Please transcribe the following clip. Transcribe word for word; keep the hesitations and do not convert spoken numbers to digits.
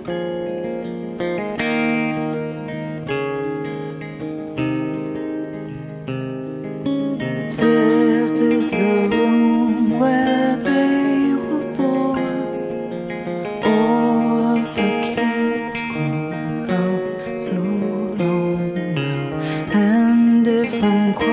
This is the room where they were born. All of the kids grown up so long now. And if I'm